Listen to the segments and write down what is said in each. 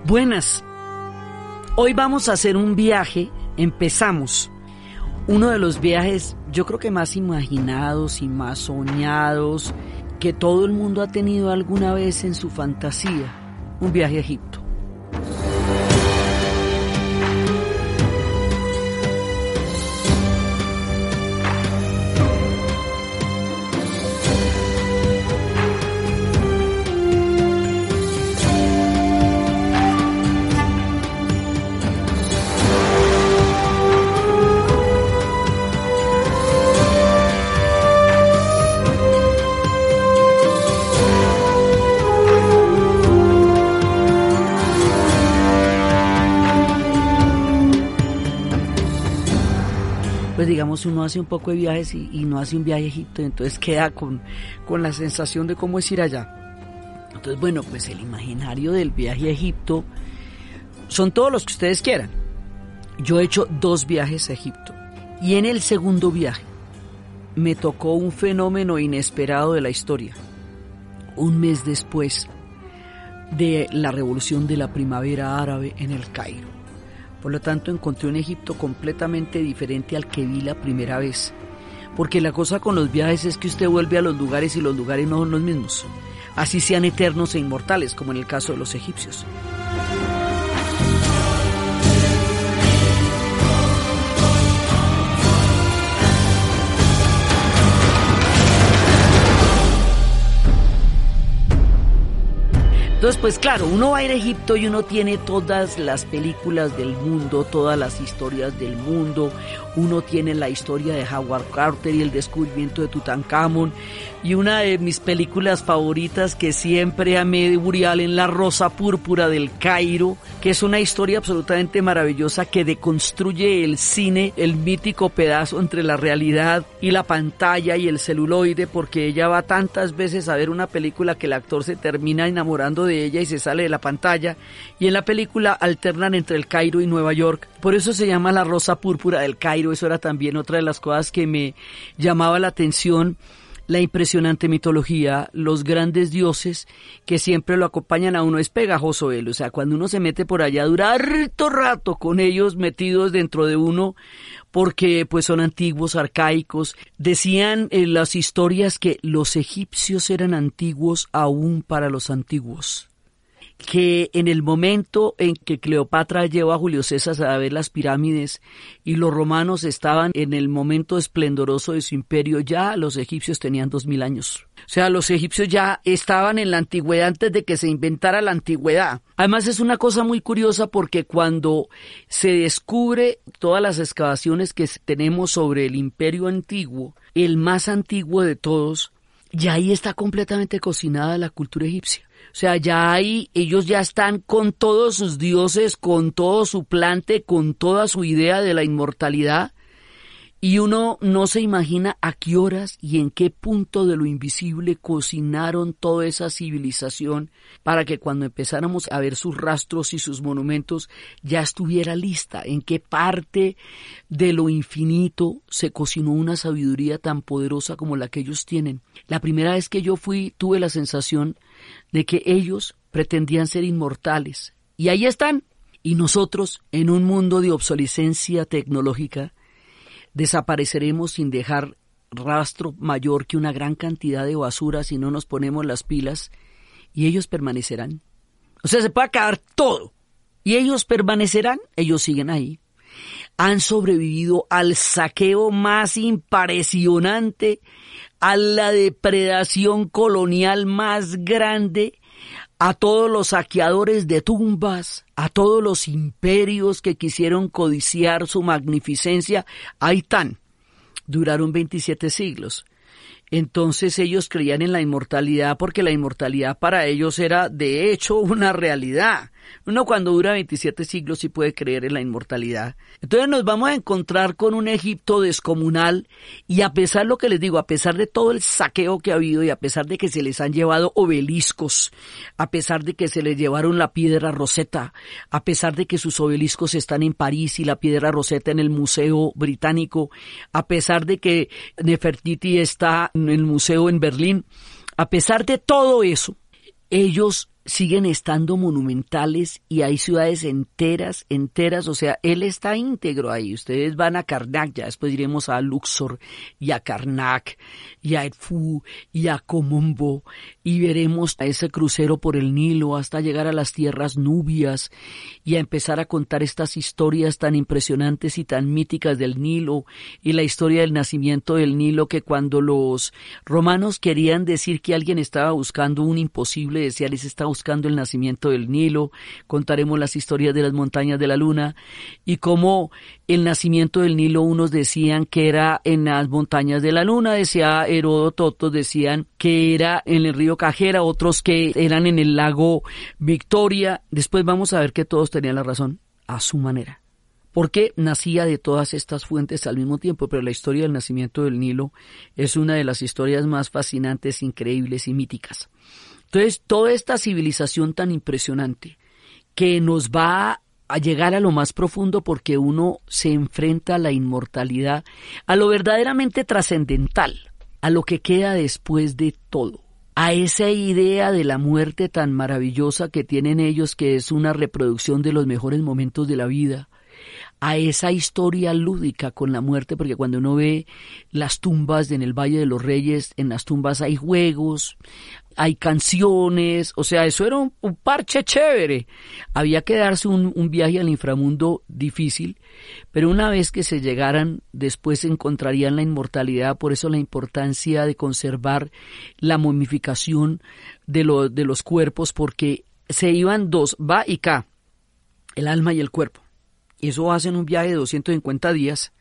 Buenas. Hoy vamos a hacer un viaje. Empezamos uno de los viajes, yo creo que más imaginados y más soñados que todo el mundo ha tenido alguna vez en su fantasía. Un viaje a Egipto. Pues digamos, uno hace un poco de viajes y no hace un viaje a Egipto, entonces queda con la sensación de cómo es ir allá. Entonces, bueno, pues el imaginario del viaje a Egipto son todos los que ustedes quieran. Yo he hecho 2 viajes a Egipto y en el segundo viaje me tocó un fenómeno inesperado de la historia. Un mes después de la revolución de la primavera árabe en el Cairo. Por lo tanto, encontré un Egipto completamente diferente al que vi la primera vez. Porque la cosa con los viajes es que usted vuelve a los lugares y los lugares no son los mismos. Así sean eternos e inmortales, como en el caso de los egipcios. Entonces, pues claro, uno va a ir a Egipto y uno tiene todas las películas del mundo, todas las historias del mundo. Uno tiene la historia de Howard Carter y el descubrimiento de Tutankamón. Y una de mis películas favoritas que siempre amé de Woody Allen, La Rosa Púrpura del Cairo, que es una historia absolutamente maravillosa que deconstruye el cine, el mítico pedazo entre la realidad y la pantalla y el celuloide, porque ella va tantas veces a ver una película que el actor se termina enamorando de ella y se sale de la pantalla, y en la película alternan entre el Cairo y Nueva York. Por eso se llama La Rosa Púrpura del Cairo. Eso era también otra de las cosas que me llamaba la atención. La impresionante mitología, los grandes dioses que siempre lo acompañan a uno. Es pegajoso él, o sea, cuando uno se mete por allá dura harto rato con ellos metidos dentro de uno, porque pues son antiguos, arcaicos. Decían en las historias que los egipcios eran antiguos aún para los antiguos, que en el momento en que Cleopatra llevó a Julio César a ver las pirámides y los romanos estaban en el momento esplendoroso de su imperio, ya los egipcios tenían 2000 años. O sea, los egipcios ya estaban en la antigüedad antes de que se inventara la antigüedad. Además es una cosa muy curiosa porque cuando se descubre todas las excavaciones que tenemos sobre el imperio antiguo, el más antiguo de todos, ya ahí está completamente cocinada la cultura egipcia. O sea, ya ahí ellos ya están con todos sus dioses, con todo su plante, con toda su idea de la inmortalidad, y uno no se imagina a qué horas y en qué punto de lo invisible cocinaron toda esa civilización para que cuando empezáramos a ver sus rastros y sus monumentos ya estuviera lista, en qué parte de lo infinito se cocinó una sabiduría tan poderosa como la que ellos tienen. La primera vez que yo fui tuve la sensación de que ellos pretendían ser inmortales, y ahí están, y nosotros en un mundo de obsolescencia tecnológica desapareceremos sin dejar rastro mayor que una gran cantidad de basura si no nos ponemos las pilas, y ellos permanecerán. O sea, se puede acabar todo y ellos permanecerán, ellos siguen ahí. Han sobrevivido al saqueo más impresionante, a la depredación colonial más grande, a todos los saqueadores de tumbas, a todos los imperios que quisieron codiciar su magnificencia. Ahí están. Duraron 27 siglos. Entonces ellos creían en la inmortalidad porque la inmortalidad para ellos era de hecho una realidad. Uno cuando dura 27 siglos sí puede creer en la inmortalidad. Entonces nos vamos a encontrar con un Egipto descomunal, y a pesar, lo que les digo, a pesar de todo el saqueo que ha habido y a pesar de que se les han llevado obeliscos, a pesar de que se les llevaron la piedra Rosetta, a pesar de que sus obeliscos están en París y la piedra Rosetta en el Museo Británico, a pesar de que Nefertiti está en el museo en Berlín, a pesar de todo eso, ellos siguen estando monumentales y hay ciudades enteras, o sea, él está íntegro ahí. Ustedes van a Karnak, ya después iremos a Luxor y a Karnak y a Edfu y a Komombo y veremos a ese crucero por el Nilo hasta llegar a las tierras nubias y a empezar a contar estas historias tan impresionantes y tan míticas del Nilo y la historia del nacimiento del Nilo, que cuando los romanos querían decir que alguien estaba buscando un imposible, decía, les está buscando el nacimiento del Nilo. Contaremos las historias de las montañas de la luna y cómo el nacimiento del Nilo unos decían que era en las montañas de la luna, decía Heródoto, otros decían que era en el río Cajera, otros que eran en el lago Victoria. Después vamos a ver que todos tenían la razón a su manera, porque nacía de todas estas fuentes al mismo tiempo, pero la historia del nacimiento del Nilo es una de las historias más fascinantes, increíbles y míticas. Entonces, toda esta civilización tan impresionante que nos va a llegar a lo más profundo porque uno se enfrenta a la inmortalidad, a lo verdaderamente trascendental, a lo que queda después de todo, a esa idea de la muerte tan maravillosa que tienen ellos, que es una reproducción de los mejores momentos de la vida, a esa historia lúdica con la muerte, porque cuando uno ve las tumbas en el Valle de los Reyes, en las tumbas hay juegos, hay canciones, o sea, eso era un parche chévere. Había que darse un viaje al inframundo difícil, pero una vez que se llegaran, después encontrarían la inmortalidad. Por eso la importancia de conservar la momificación de los cuerpos, porque se iban dos, va y ca, el alma y el cuerpo. Eso hacen un viaje de 250 días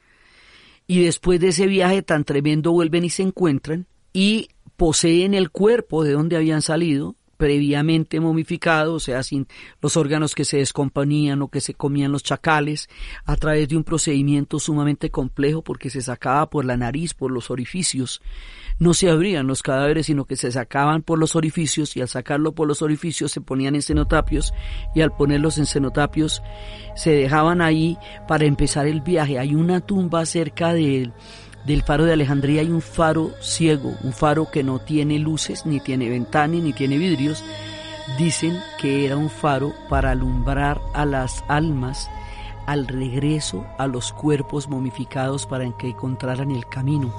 y después de ese viaje tan tremendo vuelven y se encuentran y poseen el cuerpo de donde habían salido, previamente momificado, o sea, sin los órganos que se descomponían o que se comían los chacales, a través de un procedimiento sumamente complejo porque se sacaba por la nariz, por los orificios. No se abrían los cadáveres, sino que se sacaban por los orificios, y al sacarlo por los orificios se ponían en cenotapios, y al ponerlos en cenotapios se dejaban ahí para empezar el viaje. Hay una tumba cerca del faro de Alejandría, hay un faro ciego, un faro que no tiene luces, ni tiene ventanas, ni tiene vidrios. Dicen que era un faro para alumbrar a las almas al regreso a los cuerpos momificados para que encontraran el camino.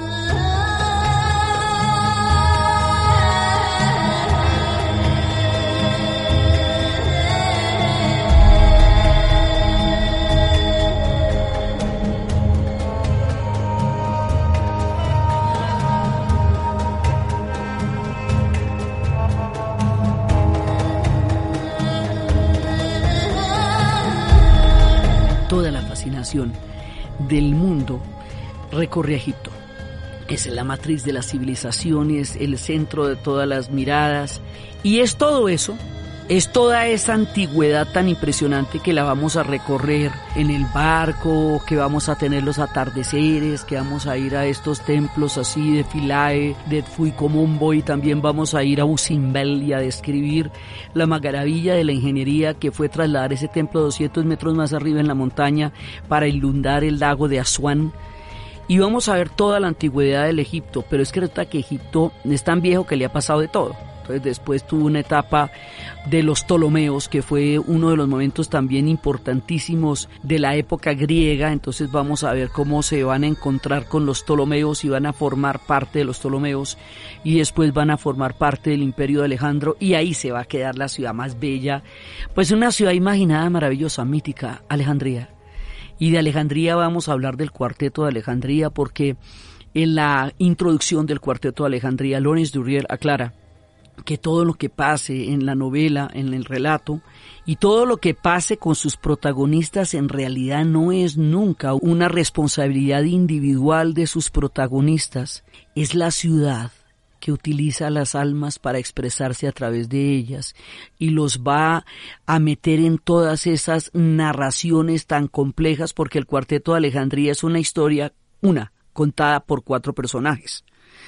Toda la fascinación del mundo recorre a Egipto. Es la matriz de las civilizaciones, el centro de todas las miradas, y es todo eso, es toda esa antigüedad tan impresionante que la vamos a recorrer en el barco, que vamos a tener los atardeceres, que vamos a ir a estos templos así de Philae, de Edfu y Komombo, y también vamos a ir a Usimbel y a describir la maravilla de la ingeniería que fue trasladar ese templo 200 metros más arriba en la montaña para inundar el lago de Asuán. Y vamos a ver toda la antigüedad del Egipto, pero es que resulta que Egipto es tan viejo que le ha pasado de todo. Entonces después tuvo una etapa de los Ptolomeos, que fue uno de los momentos también importantísimos de la época griega. Entonces vamos a ver cómo se van a encontrar con los Ptolomeos y van a formar parte de los Ptolomeos, y después van a formar parte del Imperio de Alejandro, y ahí se va a quedar la ciudad más bella, pues una ciudad imaginada, maravillosa, mítica, Alejandría. Y de Alejandría vamos a hablar del Cuarteto de Alejandría, porque en la introducción del Cuarteto de Alejandría, Laurence Durrier aclara que todo lo que pase en la novela, en el relato, y todo lo que pase con sus protagonistas en realidad no es nunca una responsabilidad individual de sus protagonistas, es la ciudad que utiliza a las almas para expresarse a través de ellas y los va a meter en todas esas narraciones tan complejas, porque el Cuarteto de Alejandría es una historia, contada por 4 personajes.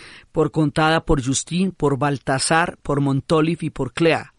Contada por Justin, por Baltasar, por Montolif y por Clea.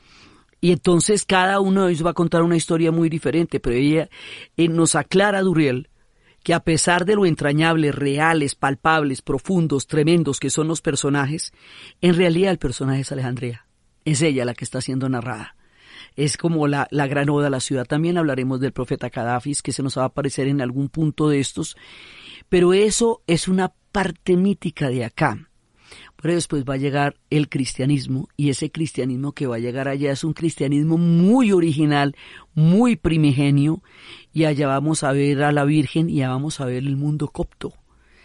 Y entonces cada uno de ellos va a contar una historia muy diferente, pero ella nos aclara, Durriel, que a pesar de lo entrañables, reales, palpables, profundos, tremendos que son los personajes, en realidad el personaje es Alejandría. Es ella la que está siendo narrada. Es como la gran oda a la ciudad. También hablaremos del profeta Kadafis, que se nos va a aparecer en algún punto de estos. Pero eso es una parte mítica de acá. Pero después va a llegar el cristianismo, y ese cristianismo que va a llegar allá es un cristianismo muy original, muy primigenio, y allá vamos a ver a la Virgen y allá vamos a ver el mundo copto.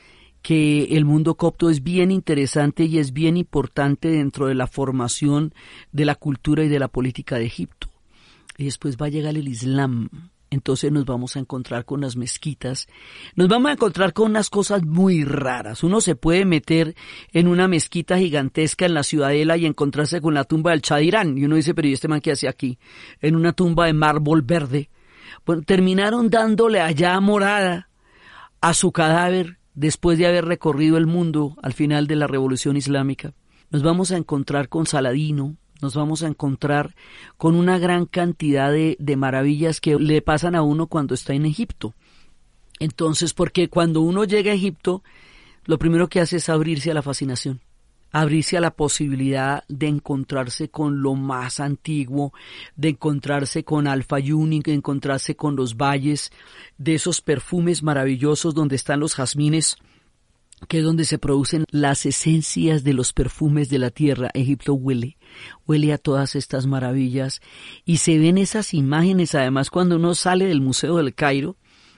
Que el mundo copto es bien interesante y es bien importante dentro de la formación de la cultura y de la política de Egipto. Y después va a llegar el Islam. Entonces nos vamos a encontrar con las mezquitas, nos vamos a encontrar con unas cosas muy raras. Uno se puede meter en una mezquita gigantesca en la ciudadela y encontrarse con la tumba del Shah de Irán. Y uno dice, pero ¿y este man qué hace aquí? En una tumba de mármol verde. Bueno, terminaron dándole allá morada a su cadáver después de haber recorrido el mundo al final de la Revolución Islámica. Nos vamos a encontrar con Saladino. Nos vamos a encontrar con una gran cantidad de maravillas que le pasan a uno cuando está en Egipto. Entonces, porque cuando uno llega a Egipto, lo primero que hace es abrirse a la fascinación, abrirse a la posibilidad de encontrarse con lo más antiguo, de encontrarse con Al-Fayum, de encontrarse con los valles, de esos perfumes maravillosos donde están los jazmines, que es donde se producen las esencias de los perfumes de la tierra. Egipto huele a todas estas maravillas y se ven esas imágenes. Además, cuando uno sale del Museo del Cairo,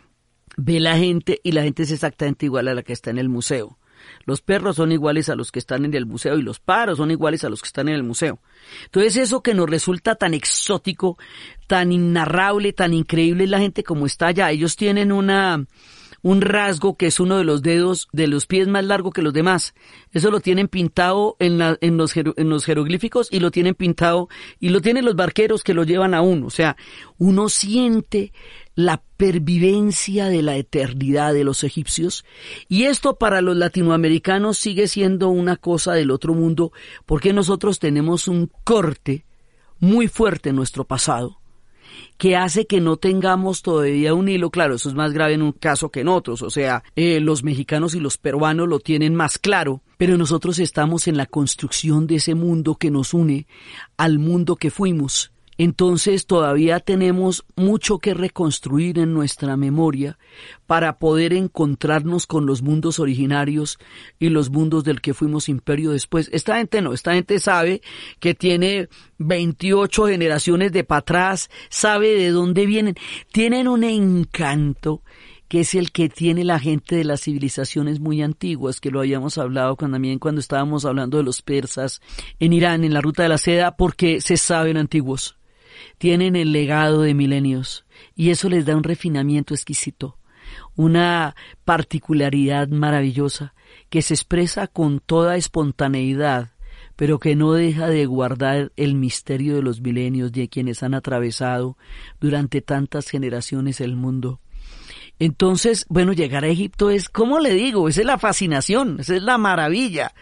ve la gente y la gente es exactamente igual a la que está en el museo. Los perros son iguales a los que están en el museo y los pájaros son iguales a los que están en el museo. Entonces eso que nos resulta tan exótico, tan inarrable, tan increíble es la gente como está allá. Ellos tienen un rasgo que es uno de los dedos de los pies más largo que los demás. Eso lo tienen pintado en los jeroglíficos y lo tienen pintado y lo tienen los barqueros que lo llevan a uno. O sea, uno siente la pervivencia de la eternidad de los egipcios, y esto para los latinoamericanos sigue siendo una cosa del otro mundo, porque nosotros tenemos un corte muy fuerte en nuestro pasado que hace que no tengamos todavía un hilo. Claro, eso es más grave en un caso que en otros, o sea, los mexicanos y los peruanos lo tienen más claro, pero nosotros estamos en la construcción de ese mundo que nos une al mundo que fuimos. Entonces todavía tenemos mucho que reconstruir en nuestra memoria para poder encontrarnos con los mundos originarios y los mundos del que fuimos imperio después. Esta gente sabe que tiene 28 generaciones de para atrás, sabe de dónde vienen, tienen un encanto que es el que tiene la gente de las civilizaciones muy antiguas, que lo habíamos hablado también cuando estábamos hablando de los persas en Irán, en la Ruta de la Seda, porque se saben antiguos. Tienen el legado de milenios y eso les da un refinamiento exquisito, una particularidad maravillosa que se expresa con toda espontaneidad, pero que no deja de guardar el misterio de los milenios de quienes han atravesado durante tantas generaciones el mundo. Entonces, bueno, llegar a Egipto es, ¿cómo le digo? Esa es la fascinación, esa es la maravilla.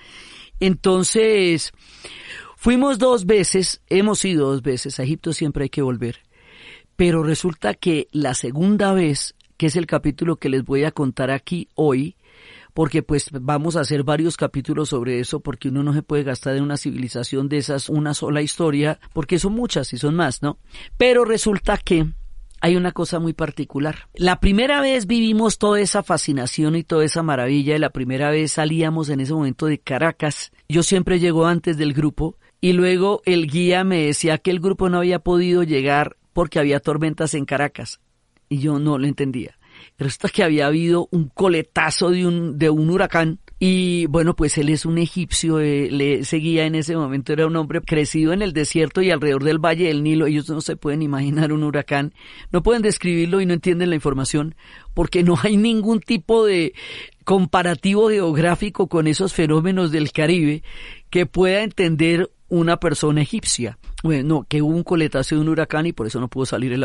Entonces, fuimos 2 veces, hemos ido 2 veces, a Egipto siempre hay que volver, pero resulta que la segunda vez, que es el capítulo que les voy a contar aquí hoy, porque pues vamos a hacer varios capítulos sobre eso, porque uno no se puede gastar en una civilización de esas una sola historia, porque son muchas y son más, ¿no? Pero resulta que hay una cosa muy particular. La primera vez vivimos toda esa fascinación y toda esa maravilla, y la primera vez salíamos en ese momento de Caracas. Yo siempre llego antes del grupo, y luego el guía me decía que el grupo no había podido llegar porque había tormentas en Caracas. Y yo no lo entendía. Resulta que había habido un coletazo de un huracán. Y bueno, pues él es un egipcio, le seguía en ese momento, era un hombre crecido en el desierto y alrededor del Valle del Nilo. Ellos no se pueden imaginar un huracán, no pueden describirlo y no entienden la información, porque no hay ningún tipo de comparativo geográfico con esos fenómenos del Caribe que pueda entender una persona egipcia. Bueno, que hubo un coletazo de un huracán y por eso no pudo salir el avión.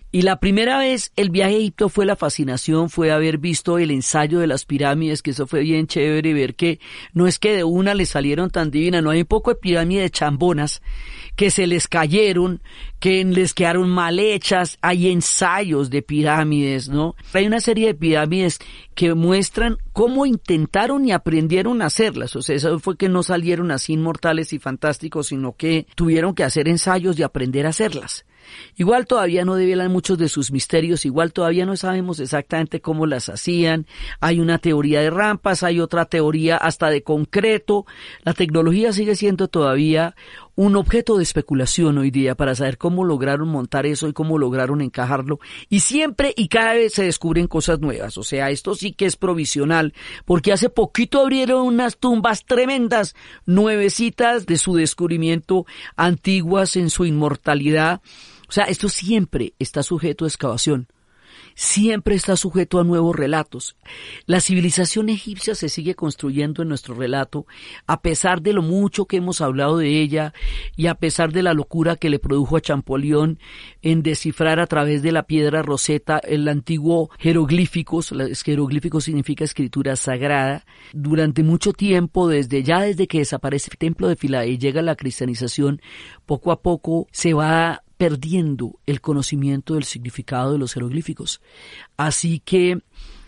Y la primera vez el viaje a Egipto fue la fascinación, fue haber visto el ensayo de las pirámides, que eso fue bien chévere, ver que no es que de una le salieron tan divinas, no hay un poco de pirámides chambonas que se les cayeron, que les quedaron mal hechas, hay ensayos de pirámides, ¿no? Hay una serie de pirámides que muestran cómo intentaron y aprendieron a hacerlas, o sea, eso fue que no salieron así inmortales y fantásticos, sino que tuvieron que hacer ensayos y aprender a hacerlas. Igual todavía no develan muchos de sus misterios, igual todavía no sabemos exactamente cómo las hacían, hay una teoría de rampas, hay otra teoría hasta de concreto, la tecnología sigue siendo todavía un objeto de especulación hoy día para saber cómo lograron montar eso y cómo lograron encajarlo, y siempre y cada vez se descubren cosas nuevas, o sea, esto sí que es provisional, porque hace poquito abrieron unas tumbas tremendas, nuevecitas de su descubrimiento, antiguas en su inmortalidad. O sea, esto siempre está sujeto a excavación, siempre está sujeto a nuevos relatos. La civilización egipcia se sigue construyendo en nuestro relato, a pesar de lo mucho que hemos hablado de ella y a pesar de la locura que le produjo a Champollion en descifrar a través de la piedra Rosetta el antiguo jeroglíficos. Los jeroglíficos significa escritura sagrada. Durante mucho tiempo, desde que desaparece el templo de Philae y llega la cristianización, poco a poco se va perdiendo el conocimiento del significado de los jeroglíficos. Así que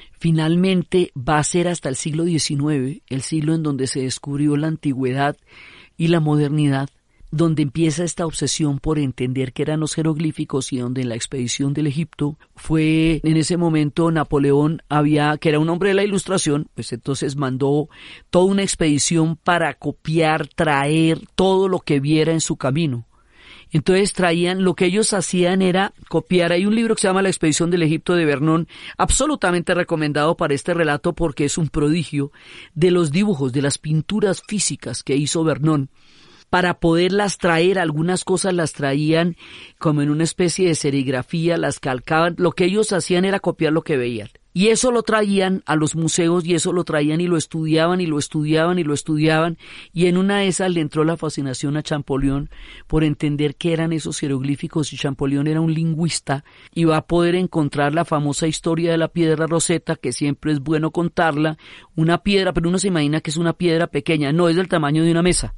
finalmente va a ser hasta el siglo XIX, el siglo en donde se descubrió la antigüedad y la modernidad, donde empieza esta obsesión por entender qué eran los jeroglíficos, y donde en la expedición del Egipto fue en ese momento Napoleón, que era un hombre de la Ilustración, pues entonces mandó toda una expedición para copiar, traer todo lo que viera en su camino. Entonces lo que ellos hacían era copiar. Hay un libro que se llama La expedición del Egipto de Vernon, absolutamente recomendado para este relato porque es un prodigio de los dibujos, de las pinturas físicas que hizo Vernon. Para poderlas traer, algunas cosas las traían como en una especie de serigrafía, las calcaban. Lo que ellos hacían era copiar lo que veían. Y eso lo traían a los museos, y eso lo traían y lo estudiaban y lo estudiaban y lo estudiaban. Y en una de esas le entró la fascinación a Champollion por entender qué eran esos jeroglíficos, y Champollion era un lingüista y va a poder encontrar la famosa historia de la piedra Rosetta, que siempre es bueno contarla. Una piedra, pero uno se imagina que es una piedra pequeña, no es del tamaño de una mesa,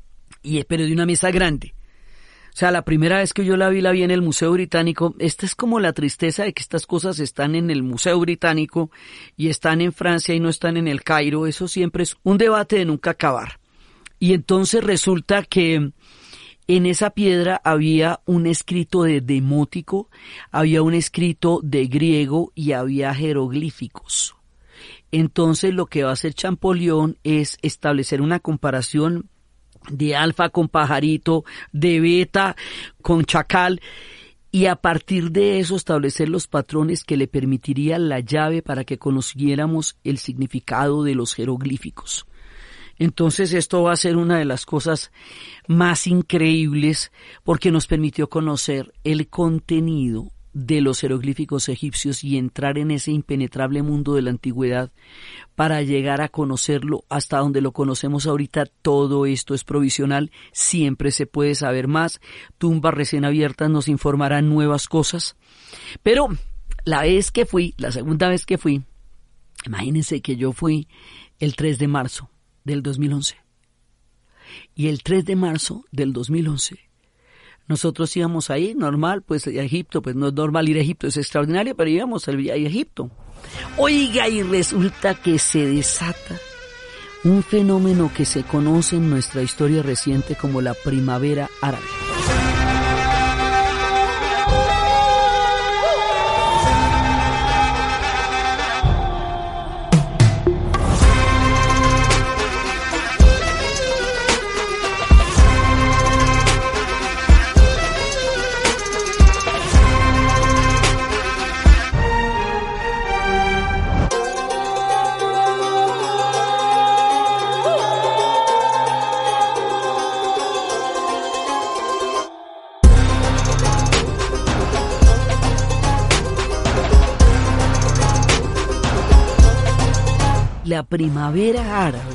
pero de una mesa grande. O sea, la primera vez que yo la vi en el Museo Británico. Esta es como la tristeza de que estas cosas están en el Museo Británico y están en Francia y no están en el Cairo. Eso siempre es un debate de nunca acabar. Y entonces resulta que en esa piedra había un escrito de demótico, había un escrito de griego y había jeroglíficos. Entonces lo que va a hacer Champollion es establecer una comparación de alfa con pajarito, de beta con chacal, y a partir de eso establecer los patrones que le permitirían la llave para que conociéramos el significado de los jeroglíficos. Entonces esto va a ser una de las cosas más increíbles, porque nos permitió conocer el contenido de los jeroglíficos egipcios y entrar en ese impenetrable mundo de la antigüedad para llegar a conocerlo hasta donde lo conocemos ahorita. Todo esto es provisional, siempre se puede saber más, tumbas recién abiertas nos informarán nuevas cosas, pero la segunda vez que fui, imagínense que yo fui el 3 de marzo del 2011, y el 3 de marzo del 2011 nosotros íbamos ahí, normal, pues a Egipto, pues no es normal ir a Egipto, es extraordinario, pero íbamos a Egipto. Oiga, y resulta que se desata un fenómeno que se conoce en nuestra historia reciente como la primavera árabe. La primavera árabe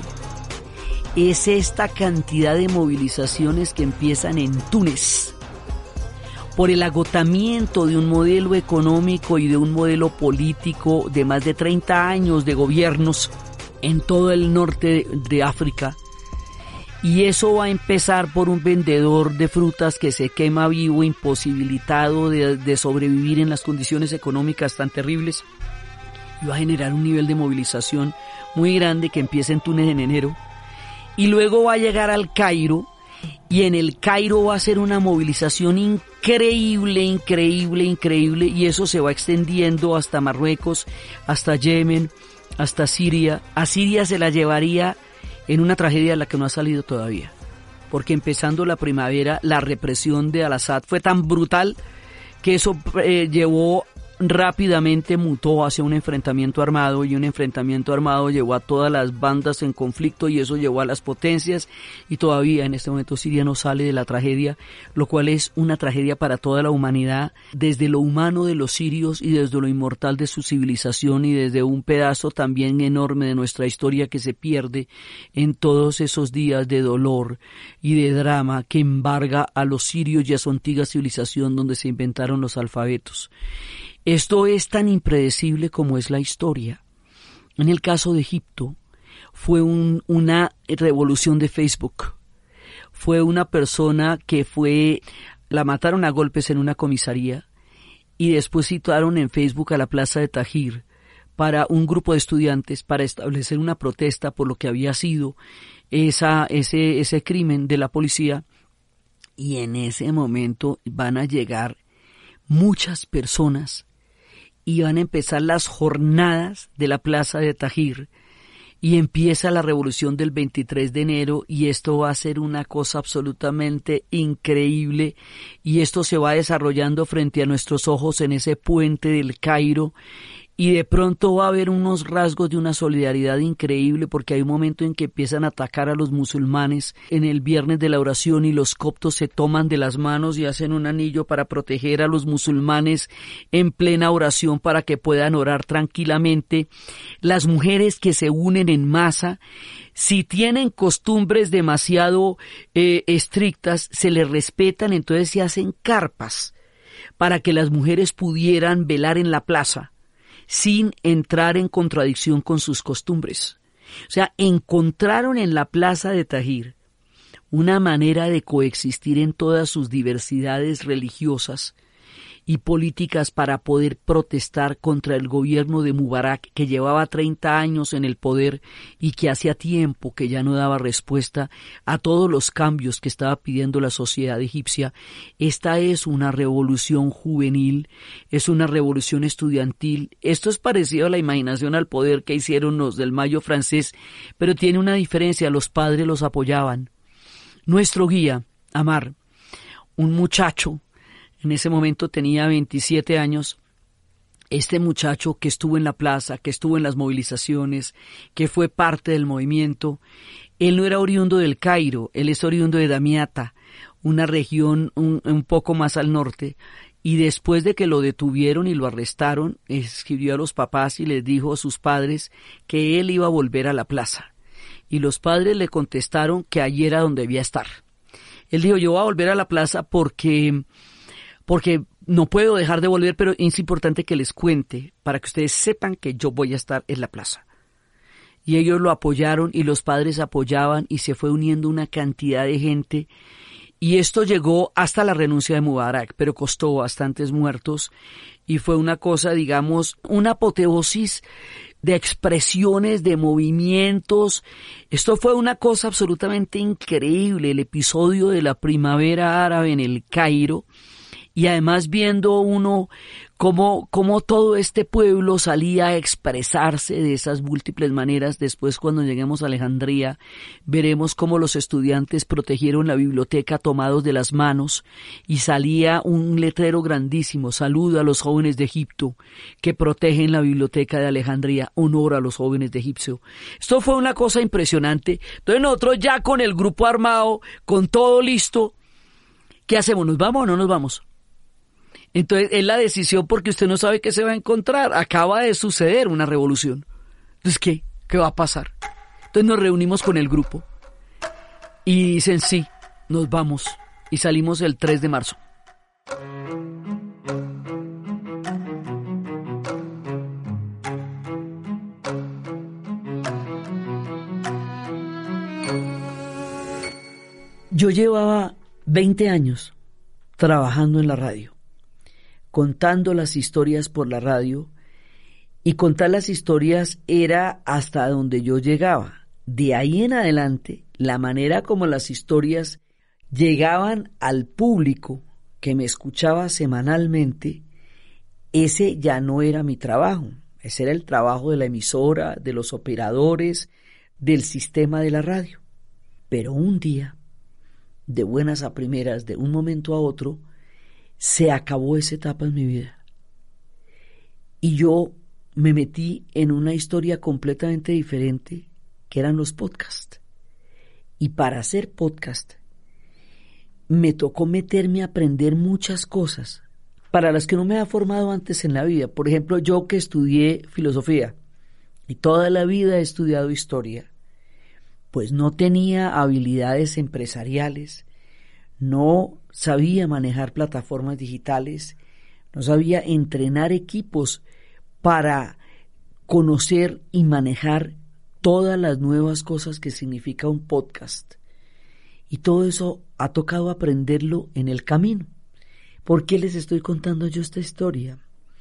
es esta cantidad de movilizaciones que empiezan en Túnez, por el agotamiento de un modelo económico y de un modelo político de más de 30 años de gobiernos en todo el norte de África. Y eso va a empezar por un vendedor de frutas que se quema vivo, imposibilitado de sobrevivir en las condiciones económicas tan terribles. Y va a generar un nivel de movilización muy grande que empieza en Túnez en enero. Y luego va a llegar al Cairo. Y en el Cairo va a ser una movilización increíble, y eso se va extendiendo hasta Marruecos, hasta Yemen, hasta Siria. A Siria se la llevaría en una tragedia de la que no ha salido todavía, porque empezando la primavera, la represión de Al-Assad fue tan brutal que eso rápidamente mutó hacia un enfrentamiento armado, y un enfrentamiento armado llevó a todas las bandas en conflicto, y eso llevó a las potencias, y todavía en este momento Siria no sale de la tragedia, lo cual es una tragedia para toda la humanidad, desde lo humano de los sirios y desde lo inmortal de su civilización, y desde un pedazo también enorme de nuestra historia que se pierde en todos esos días de dolor y de drama que embarga a los sirios y a su antigua civilización donde se inventaron los alfabetos. Esto es tan impredecible como es la historia. En el caso de Egipto, fue una revolución de Facebook. Fue una persona que la mataron a golpes en una comisaría y después citaron en Facebook a la plaza de Tahrir para un grupo de estudiantes para establecer una protesta por lo que había sido ese crimen de la policía. Y en ese momento van a llegar muchas personas y van a empezar las jornadas de la plaza de Tahrir, y empieza la revolución del 23 de enero, y esto va a ser una cosa absolutamente increíble, y esto se va desarrollando frente a nuestros ojos en ese puente del Cairo, y de pronto va a haber unos rasgos de una solidaridad increíble, porque hay un momento en que empiezan a atacar a los musulmanes en el viernes de la oración, y los coptos se toman de las manos y hacen un anillo para proteger a los musulmanes en plena oración para que puedan orar tranquilamente. Las mujeres que se unen en masa, si tienen costumbres demasiado estrictas, se les respetan, entonces se hacen carpas para que las mujeres pudieran velar en la plaza sin entrar en contradicción con sus costumbres. O sea, encontraron en la plaza de Tahrir una manera de coexistir en todas sus diversidades religiosas y políticas para poder protestar contra el gobierno de Mubarak, que llevaba 30 años en el poder y que hacía tiempo que ya no daba respuesta a todos los cambios que estaba pidiendo la sociedad egipcia. Esta es una revolución juvenil, es una revolución estudiantil. Esto es parecido a la imaginación al poder que hicieron los del Mayo francés, pero tiene una diferencia: los padres los apoyaban. Nuestro guía, Amar, un muchacho, en ese momento tenía 27 años, este muchacho que estuvo en la plaza, que estuvo en las movilizaciones, que fue parte del movimiento, él no era oriundo del Cairo, él es oriundo de Damiata, una región un poco más al norte, y después de que lo detuvieron y lo arrestaron, escribió a los papás y les dijo a sus padres que él iba a volver a la plaza, y los padres le contestaron que allí era donde debía estar. Él dijo: yo voy a volver a la plaza porque no puedo dejar de volver, pero es importante que les cuente para que ustedes sepan que yo voy a estar en la plaza. Y ellos lo apoyaron y los padres apoyaban y se fue uniendo una cantidad de gente, y esto llegó hasta la renuncia de Mubarak, pero costó bastantes muertos y fue una cosa, digamos, una apoteosis de expresiones, de movimientos. Esto fue una cosa absolutamente increíble, el episodio de la primavera árabe en el Cairo. Y además viendo uno cómo todo este pueblo salía a expresarse de esas múltiples maneras. Después, cuando lleguemos a Alejandría, veremos cómo los estudiantes protegieron la biblioteca tomados de las manos, y salía un letrero grandísimo: saludo a los jóvenes de Egipto que protegen la biblioteca de Alejandría, honor a los jóvenes de Egipto. Esto fue una cosa impresionante. Entonces nosotros, ya con el grupo armado, con todo listo, ¿qué hacemos? ¿Nos vamos o no nos vamos? Entonces es la decisión, porque usted no sabe qué se va a encontrar. Acaba de suceder una revolución. Entonces, ¿qué va a pasar? Entonces nos reunimos con el grupo y dicen: sí, nos vamos. Y salimos el 3 de marzo. Yo llevaba 20 años trabajando en la radio, contando las historias por la radio, y contar las historias era hasta donde yo llegaba. De ahí en adelante, la manera como las historias llegaban al público que me escuchaba semanalmente, ese ya no era mi trabajo. Ese era el trabajo de la emisora, de los operadores, del sistema de la radio. Pero un día, de buenas a primeras, de un momento a otro, se acabó esa etapa en mi vida. Y yo me metí en una historia completamente diferente, que eran los podcasts. Y para hacer podcast, me tocó meterme a aprender muchas cosas para las que no me había formado antes en la vida. Por ejemplo, yo que estudié filosofía y toda la vida he estudiado historia, pues no tenía habilidades empresariales, no sabía manejar plataformas digitales, no sabía entrenar equipos para conocer y manejar todas las nuevas cosas que significa un podcast. Y todo eso ha tocado aprenderlo en el camino. ¿Por qué les estoy contando yo esta historia?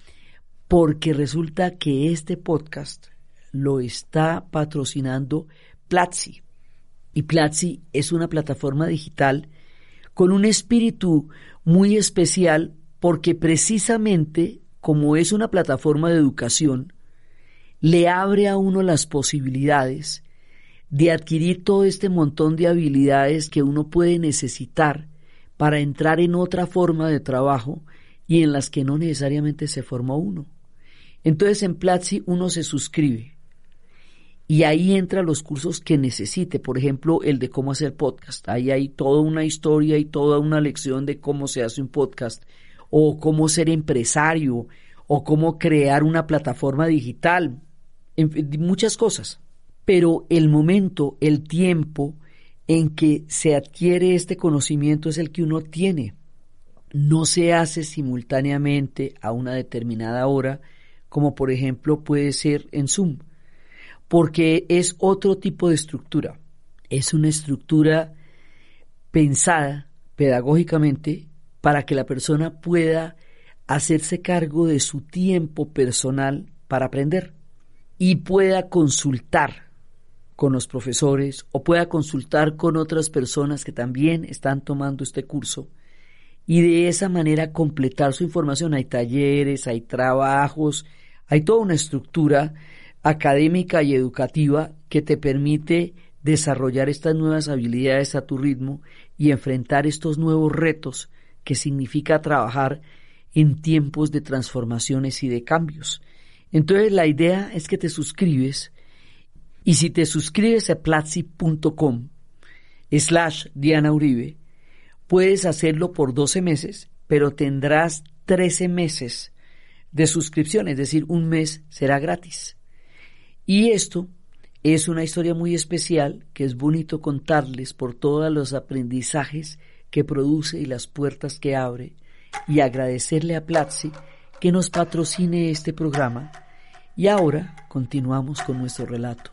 Porque resulta que este podcast lo está patrocinando Platzi. Y Platzi es una plataforma digital con un espíritu muy especial, porque precisamente como es una plataforma de educación, le abre a uno las posibilidades de adquirir todo este montón de habilidades que uno puede necesitar para entrar en otra forma de trabajo y en las que no necesariamente se formó uno. Entonces en Platzi uno se suscribe y ahí entra los cursos que necesite, por ejemplo el de cómo hacer podcast. Ahí hay toda una historia y toda una lección de cómo se hace un podcast, o cómo ser empresario, o cómo crear una plataforma digital, en fin, muchas cosas. Pero el momento, el tiempo en que se adquiere este conocimiento es el que uno tiene. No se hace simultáneamente a una determinada hora, como por ejemplo puede ser en Zoom, porque es otro tipo de estructura. Es una estructura pensada pedagógicamente para que la persona pueda hacerse cargo de su tiempo personal para aprender y pueda consultar con los profesores o pueda consultar con otras personas que también están tomando este curso y de esa manera completar su información. Hay talleres, hay trabajos, hay toda una estructura académica y educativa que te permite desarrollar estas nuevas habilidades a tu ritmo y enfrentar estos nuevos retos que significa trabajar en tiempos de transformaciones y de cambios. Entonces la idea es que te suscribes, y si te suscribes a platzi.com/Diana Uribe, puedes hacerlo por 12 meses, pero tendrás 13 meses de suscripción, es decir, un mes será gratis. Y esto es una historia muy especial que es bonito contarles por todos los aprendizajes que produce y las puertas que abre, y agradecerle a Platzi que nos patrocine este programa. Y ahora continuamos con nuestro relato.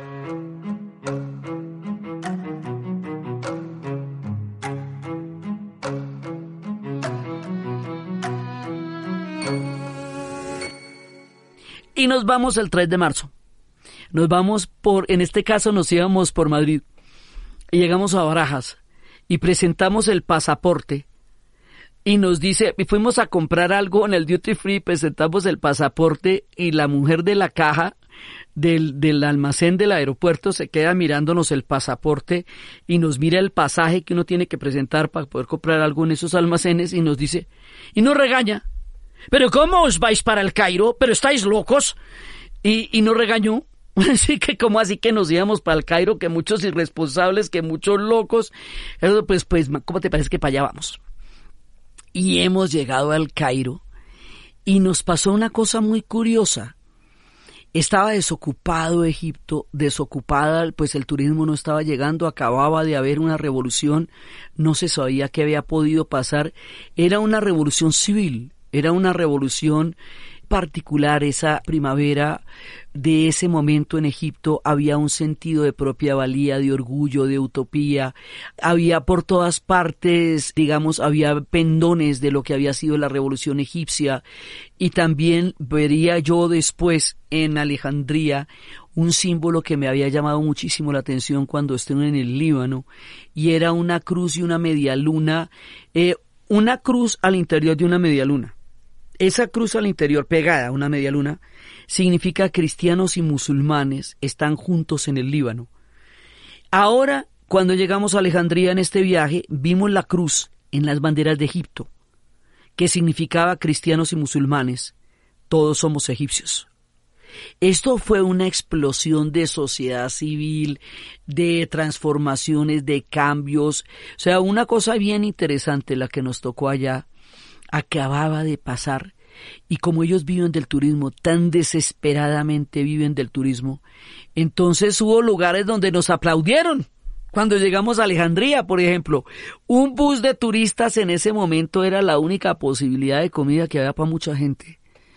Y nos vamos el 3 de marzo. Nos vamos en este caso nos íbamos por Madrid. Y llegamos a Barajas y presentamos el pasaporte. Y nos dice, y fuimos a comprar algo en el duty free, presentamos el pasaporte y la mujer de la caja del almacén del aeropuerto se queda mirándonos el pasaporte y nos mira el pasaje que uno tiene que presentar para poder comprar algo en esos almacenes y nos dice, y nos regaña, ¿pero cómo os vais para el Cairo? ¿Pero estáis locos? Y nos regañó. Así que como así que nos íbamos para el Cairo, que muchos irresponsables, que muchos locos. Pues, ¿cómo te parece que para allá vamos? Y hemos llegado al Cairo y nos pasó una cosa muy curiosa. Estaba desocupado Egipto, desocupada, pues el turismo no estaba llegando, acababa de haber una revolución, no se sabía qué había podido pasar. Era una revolución civil, era una revolución particular esa primavera de ese momento en Egipto. Había un sentido de propia valía, de orgullo, de utopía. Había por todas partes, digamos, había pendones de lo que había sido la revolución egipcia. Y también vería yo después en Alejandría un símbolo que me había llamado muchísimo la atención cuando estuve en el Líbano, y era una cruz y una media luna, una cruz al interior de una media luna. Esa cruz al interior pegada a una media luna significa cristianos y musulmanes están juntos en el Líbano. Ahora, cuando llegamos a Alejandría en este viaje, vimos la cruz en las banderas de Egipto, que significaba cristianos y musulmanes, todos somos egipcios. Esto fue una explosión de sociedad civil, de transformaciones, de cambios. O sea, una cosa bien interesante la que nos tocó allá, acababa de pasar. Y como ellos viven del turismo, tan desesperadamente viven del turismo, entonces hubo lugares donde nos aplaudieron. Cuando llegamos a Alejandría, por ejemplo, un bus de turistas en ese momento era la única posibilidad de comida que había para mucha gente.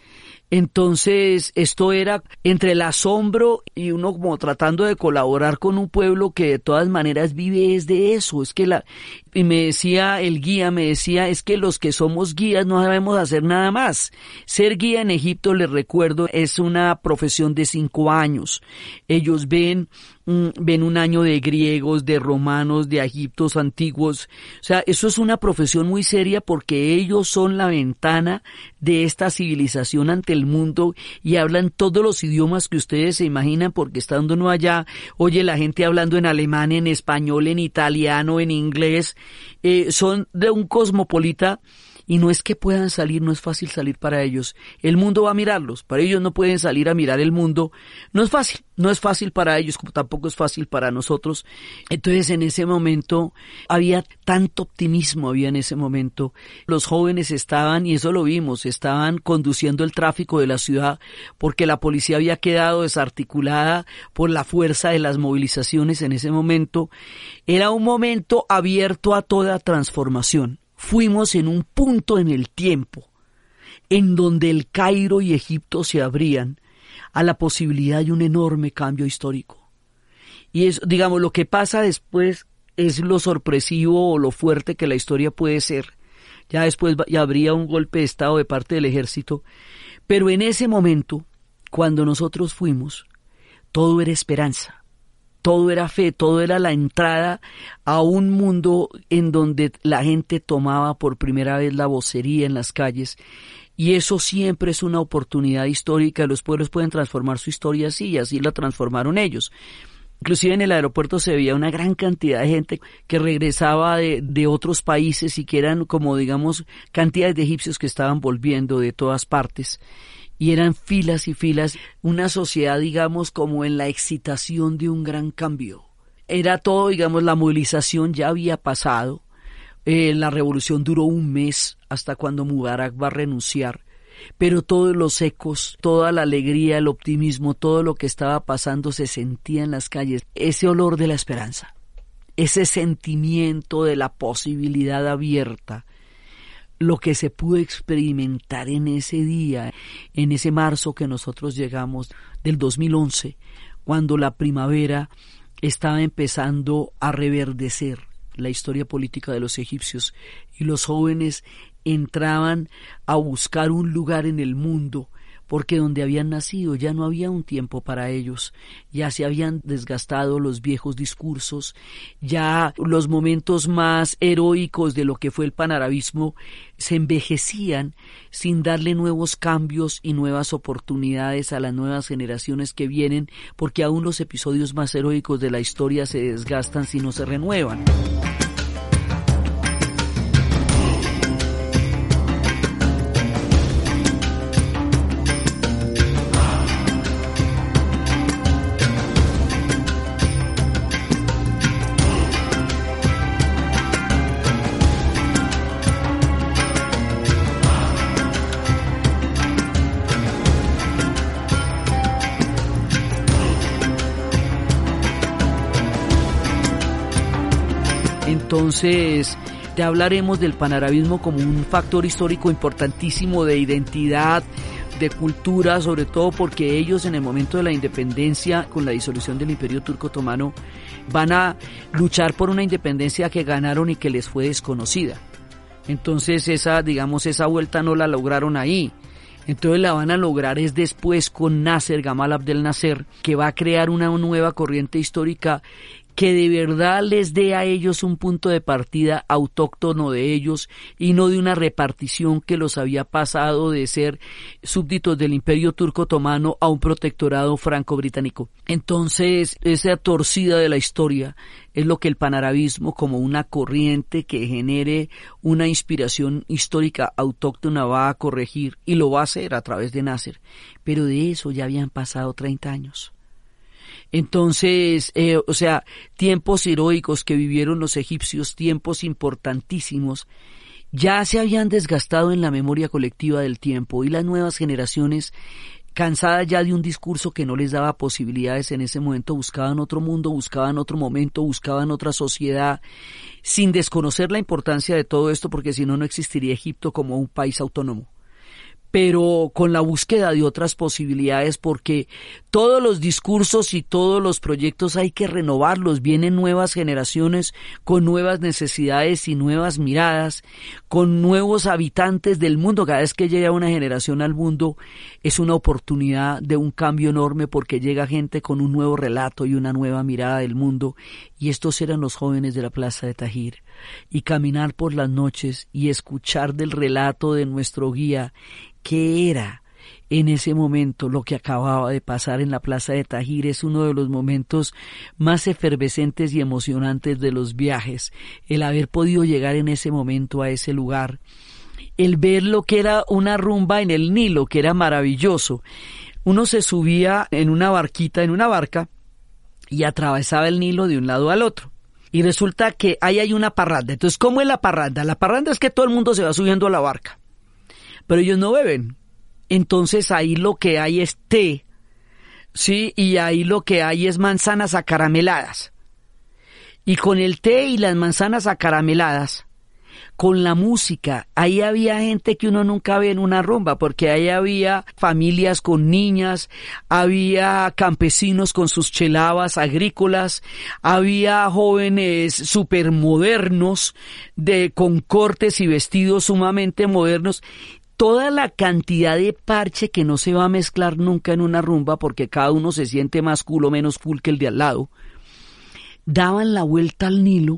Entonces, esto era entre el asombro y uno como tratando de colaborar con un pueblo que de todas maneras vive es de eso. Es que y me decía el guía, es que los que somos guías no sabemos hacer nada más. Ser guía en Egipto, les recuerdo, es una profesión de 5 años. Ellos ven un año de griegos, de romanos, de egiptos antiguos. O sea, eso es una profesión muy seria porque ellos son la ventana de esta civilización ante el mundo y hablan todos los idiomas que ustedes se imaginan, porque estando uno allá, oye la gente hablando en alemán, en español, en italiano, en inglés. Son de un cosmopolita. Y no es que puedan salir, no es fácil salir para ellos. El mundo va a mirarlos, para ellos no pueden salir a mirar el mundo. No es fácil para ellos, como tampoco es fácil para nosotros. Entonces en ese momento había tanto optimismo, había en ese momento. Los jóvenes estaban, y eso lo vimos, estaban conduciendo el tráfico de la ciudad porque la policía había quedado desarticulada por la fuerza de las movilizaciones en ese momento. Era un momento abierto a toda transformación. Fuimos en un punto en el tiempo en donde el Cairo y Egipto se abrían a la posibilidad de un enorme cambio histórico. Y es, digamos, lo que pasa después es lo sorpresivo o lo fuerte que la historia puede ser. Ya después ya habría un golpe de estado de parte del ejército, pero en ese momento, cuando nosotros fuimos, todo era esperanza. Todo era fe, todo era la entrada a un mundo en donde la gente tomaba por primera vez la vocería en las calles. Y eso siempre es una oportunidad histórica. Los pueblos pueden transformar su historia así, y así la transformaron ellos. Inclusive en el aeropuerto se veía una gran cantidad de gente que regresaba de otros países y que eran como, digamos, cantidades de egipcios que estaban volviendo de todas partes. Y eran filas y filas, una sociedad, digamos, como en la excitación de un gran cambio. Era todo, digamos, la movilización ya había pasado. La revolución duró un mes hasta cuando Mubarak va a renunciar. Pero todos los ecos, toda la alegría, el optimismo, todo lo que estaba pasando se sentía en las calles. Ese olor de la esperanza, ese sentimiento de la posibilidad abierta. Lo que se pudo experimentar en ese día, en ese marzo que nosotros llegamos del 2011, cuando la primavera estaba empezando a reverdecer la historia política de los egipcios y los jóvenes entraban a buscar un lugar en el mundo, porque donde habían nacido ya no había un tiempo para ellos, ya se habían desgastado los viejos discursos, ya los momentos más heroicos de lo que fue el panarabismo se envejecían sin darle nuevos cambios y nuevas oportunidades a las nuevas generaciones que vienen, porque aún los episodios más heroicos de la historia se desgastan si no se renuevan. Entonces, te hablaremos del panarabismo como un factor histórico importantísimo de identidad, de cultura, sobre todo porque ellos en el momento de la independencia, con la disolución del Imperio Turco Otomano, van a luchar por una independencia que ganaron y que les fue desconocida. Entonces esa vuelta no la lograron ahí. Entonces la van a lograr es después con Nasser, Gamal Abdel Nasser, que va a crear una nueva corriente histórica que de verdad les dé a ellos un punto de partida autóctono de ellos y no de una repartición que los había pasado de ser súbditos del Imperio Turco Otomano a un protectorado franco-británico. Entonces, esa torcida de la historia es lo que el panarabismo, como una corriente que genere una inspiración histórica autóctona, va a corregir, y lo va a hacer a través de Nasser. Pero de eso ya habían pasado 30 años. Entonces, tiempos heroicos que vivieron los egipcios, tiempos importantísimos, ya se habían desgastado en la memoria colectiva del tiempo, y las nuevas generaciones, cansadas ya de un discurso que no les daba posibilidades en ese momento, buscaban otro mundo, buscaban otro momento, buscaban otra sociedad, sin desconocer la importancia de todo esto, porque si no, no existiría Egipto como un país autónomo, pero con la búsqueda de otras posibilidades, porque todos los discursos y todos los proyectos hay que renovarlos. Vienen nuevas generaciones con nuevas necesidades y nuevas miradas, con nuevos habitantes del mundo. Cada vez que llega una generación al mundo es una oportunidad de un cambio enorme, porque llega gente con un nuevo relato y una nueva mirada del mundo, y estos eran los jóvenes de la Plaza de Tahrir. Y caminar por las noches y escuchar del relato de nuestro guía qué era en ese momento lo que acababa de pasar en la Plaza de Tahrir es uno de los momentos más efervescentes y emocionantes de los viajes. El haber podido llegar en ese momento a ese lugar, el ver lo que era una rumba en el Nilo, que era maravilloso. Uno se subía en una barca, y atravesaba el Nilo de un lado al otro. Y resulta que ahí hay una parranda. Entonces, ¿cómo es la parranda? La parranda es que todo el mundo se va subiendo a la barca, pero ellos no beben. Entonces ahí lo que hay es té, ¿sí? Y ahí lo que hay es manzanas acarameladas. Y con el té y las manzanas acarameladas, con la música, ahí había gente que uno nunca ve en una rumba, porque ahí había familias con niñas, había campesinos con sus chelavas agrícolas, había jóvenes supermodernos con cortes y vestidos sumamente modernos. Toda la cantidad de parche que no se va a mezclar nunca en una rumba, porque cada uno se siente más cool o menos cool que el de al lado. Daban la vuelta al Nilo,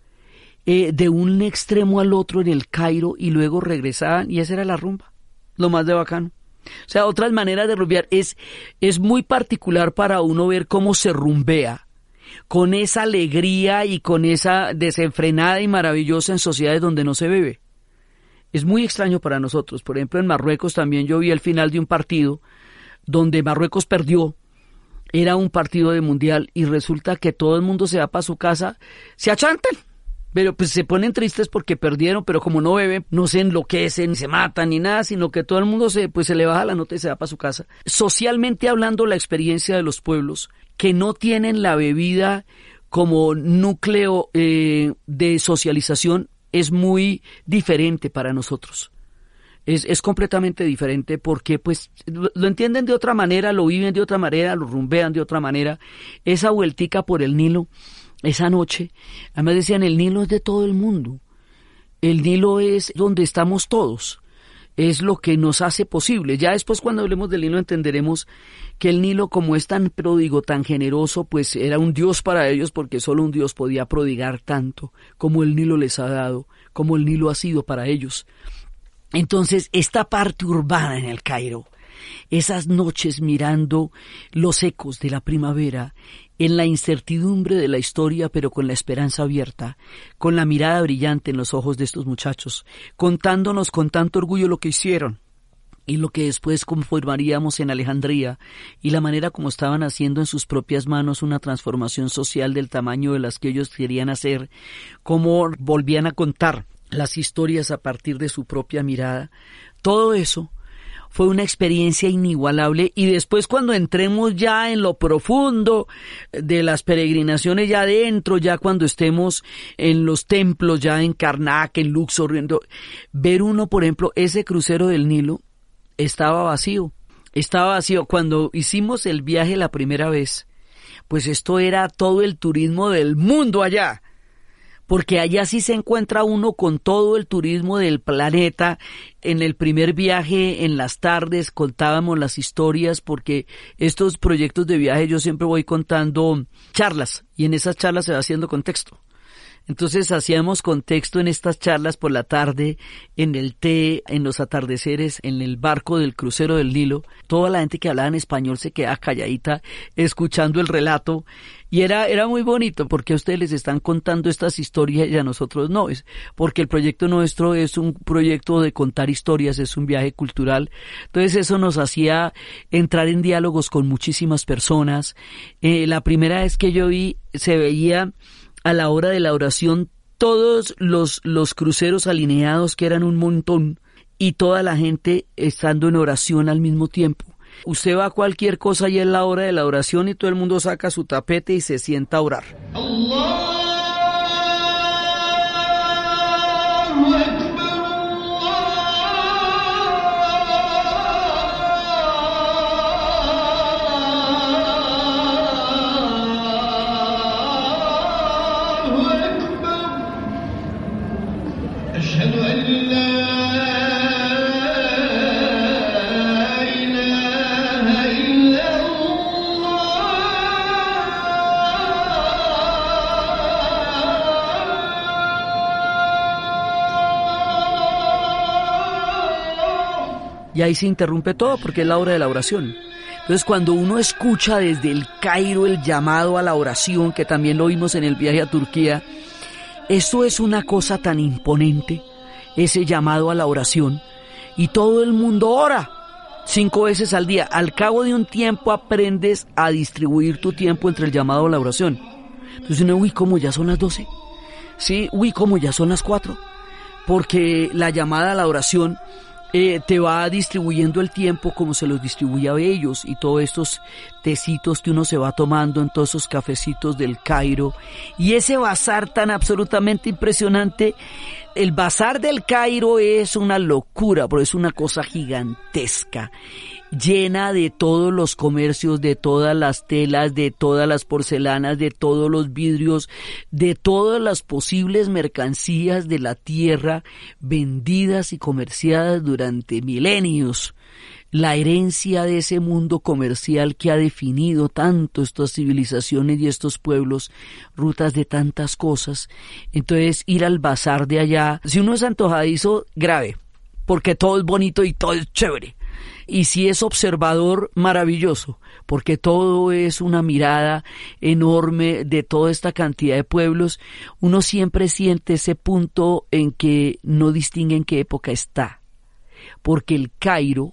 de un extremo al otro en el Cairo, y luego regresaban, y esa era la rumba, lo más de bacano. O sea, otras maneras de rumbear. Es muy particular para uno ver cómo se rumbea, con esa alegría y con esa desenfrenada y maravillosa en sociedades donde no se bebe. Es muy extraño para nosotros. Por ejemplo, en Marruecos también yo vi el final de un partido donde Marruecos perdió. Era un partido de mundial, y resulta que todo el mundo se va para su casa, se achantan, pero pues se ponen tristes porque perdieron, pero como no beben, no se enloquecen, ni se matan ni nada, sino que todo el mundo se le baja la nota y se va para su casa. Socialmente hablando, la experiencia de los pueblos que no tienen la bebida como núcleo de socialización es muy diferente para nosotros. Es completamente diferente, porque pues lo entienden de otra manera, lo viven de otra manera, lo rumbean de otra manera. Esa vueltica por el Nilo, esa noche, además decían, el Nilo es de todo el mundo. El Nilo es donde estamos todos. Es lo que nos hace posible. Ya después, cuando hablemos del Nilo, entenderemos que el Nilo, como es tan pródigo, tan generoso, pues era un Dios para ellos, porque solo un Dios podía prodigar tanto como el Nilo les ha dado, como el Nilo ha sido para ellos. Entonces, esta parte urbana en el Cairo, esas noches mirando los ecos de la primavera, en la incertidumbre de la historia, pero con la esperanza abierta, con la mirada brillante en los ojos de estos muchachos, contándonos con tanto orgullo lo que hicieron, y lo que después conformaríamos en Alejandría, y la manera como estaban haciendo en sus propias manos una transformación social del tamaño de las que ellos querían hacer, cómo volvían a contar las historias a partir de su propia mirada. Todo eso fue una experiencia inigualable, y después, cuando entremos ya en lo profundo de las peregrinaciones, ya adentro, ya cuando estemos en los templos, ya en Karnak, en Luxor, ver uno, por ejemplo, ese crucero del Nilo, Estaba vacío. Estaba vacío. Cuando hicimos el viaje la primera vez, pues esto era todo el turismo del mundo allá. Porque allá sí se encuentra uno con todo el turismo del planeta. En el primer viaje, en las tardes, contábamos las historias, porque estos proyectos de viaje yo siempre voy contando charlas, y en esas charlas se va haciendo contexto. Entonces hacíamos contexto en estas charlas por la tarde, en el té, en los atardeceres, en el barco del crucero del Nilo. Toda la gente que hablaba en español se quedaba calladita escuchando el relato, y era muy bonito porque a ustedes les están contando estas historias y a nosotros no. Es porque el proyecto nuestro es un proyecto de contar historias, es un viaje cultural. Entonces eso nos hacía entrar en diálogos con muchísimas personas. La primera vez que yo vi, se veía a la hora de la oración todos los cruceros alineados, que eran un montón, y toda la gente estando en oración al mismo tiempo. Usted va a cualquier cosa y es la hora de la oración y todo el mundo saca su tapete y se sienta a orar. Y ahí se interrumpe todo porque es la hora de la oración. Entonces cuando uno escucha desde el Cairo el llamado a la oración, que también lo vimos en el viaje a Turquía, eso es una cosa tan imponente, ese llamado a la oración, y todo el mundo ora 5 veces al día. Al cabo de un tiempo aprendes a distribuir tu tiempo entre el llamado a la oración. Entonces uno, como ya son las 12, sí, como ya son las 4, porque la llamada a la oración te va distribuyendo el tiempo como se los distribuye a ellos, y todos estos tecitos que uno se va tomando en todos esos cafecitos del Cairo, y ese bazar tan absolutamente impresionante. El bazar del Cairo es una locura, porque es una cosa gigantesca, llena de todos los comercios, de todas las telas, de todas las porcelanas, de todos los vidrios, de todas las posibles mercancías de la tierra vendidas y comerciadas durante milenios. La herencia de ese mundo comercial que ha definido tanto estas civilizaciones y estos pueblos, rutas de tantas cosas. Entonces ir al bazar de allá, si uno es antojadizo, grave, porque todo es bonito y todo es chévere. Y si es observador, maravilloso, porque todo es una mirada enorme de toda esta cantidad de pueblos. Uno siempre siente ese punto en que no distingue en qué época está, porque el Cairo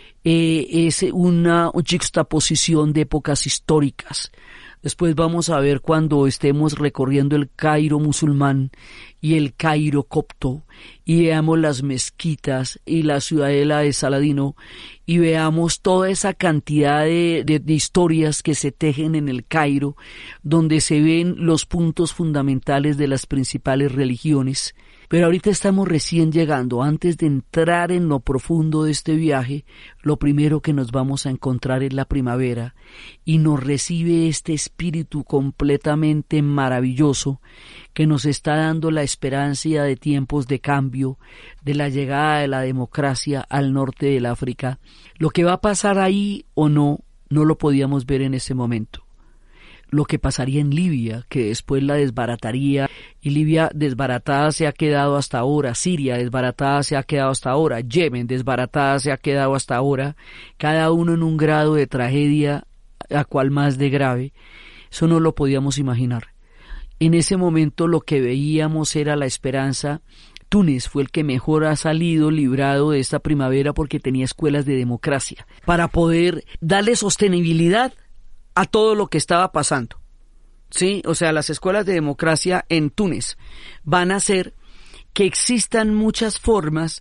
es una juxtaposición de épocas históricas. Después vamos a ver, cuando estemos recorriendo el Cairo musulmán y el Cairo copto, y veamos las mezquitas y la ciudadela de Saladino, y veamos toda esa cantidad de historias que se tejen en el Cairo, donde se ven los puntos fundamentales de las principales religiones. Pero ahorita estamos recién llegando. Antes de entrar en lo profundo de este viaje, lo primero que nos vamos a encontrar es la primavera, y nos recibe este espíritu completamente maravilloso que nos está dando la esperanza de tiempos de cambio, de la llegada de la democracia al norte del África. Lo que va a pasar ahí o no lo podíamos ver en ese momento. Lo que pasaría en Libia, que después la desbarataría, y Libia desbaratada se ha quedado hasta ahora, Siria desbaratada se ha quedado hasta ahora, Yemen desbaratada se ha quedado hasta ahora, cada uno en un grado de tragedia, a cual más de grave. Eso no lo podíamos imaginar. En ese momento lo que veíamos era la esperanza. Túnez fue el que mejor ha salido librado de esta primavera porque tenía escuelas de democracia para poder darle sostenibilidad a todo lo que estaba pasando. Sí, o sea, las escuelas de democracia en Túnez van a hacer que existan muchas formas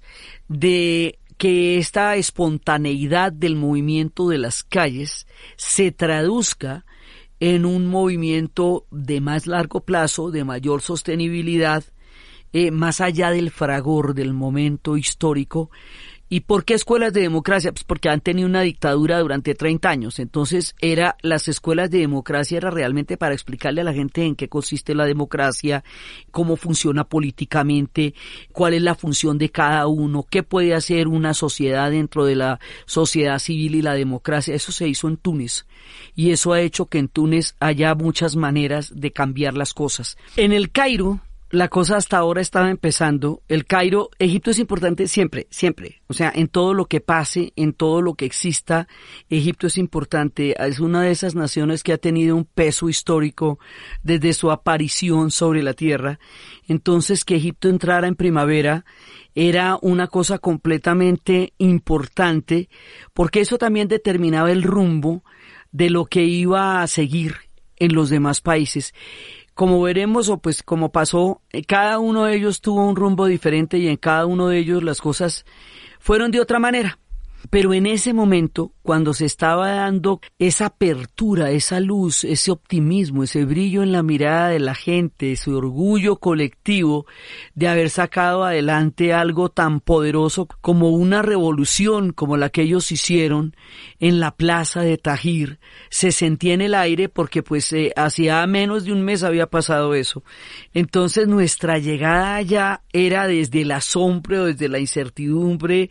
de que esta espontaneidad del movimiento de las calles se traduzca en un movimiento de más largo plazo, de mayor sostenibilidad, más allá del fragor del momento histórico, ¿Y por qué escuelas de democracia? Pues porque han tenido una dictadura durante 30 años. Entonces, las escuelas de democracia era realmente para explicarle a la gente en qué consiste la democracia, cómo funciona políticamente, cuál es la función de cada uno, qué puede hacer una sociedad dentro de la sociedad civil y la democracia. Eso se hizo en Túnez. Y eso ha hecho que en Túnez haya muchas maneras de cambiar las cosas. En el Cairo, la cosa hasta ahora estaba empezando. El Cairo, Egipto es importante siempre, siempre. O sea, en todo lo que pase, en todo lo que exista, Egipto es importante. Es una de esas naciones que ha tenido un peso histórico desde su aparición sobre la tierra. Entonces, que Egipto entrara en primavera era una cosa completamente importante, porque eso también determinaba el rumbo de lo que iba a seguir en los demás países. Como veremos, o pues como pasó, cada uno de ellos tuvo un rumbo diferente y en cada uno de ellos las cosas fueron de otra manera. Pero en ese momento, cuando se estaba dando esa apertura, esa luz, ese optimismo, ese brillo en la mirada de la gente, ese orgullo colectivo de haber sacado adelante algo tan poderoso como una revolución como la que ellos hicieron en la plaza de Tahrir, se sentía en el aire porque pues hacía menos de un mes había pasado eso. Entonces nuestra llegada allá era desde el asombro, desde la incertidumbre,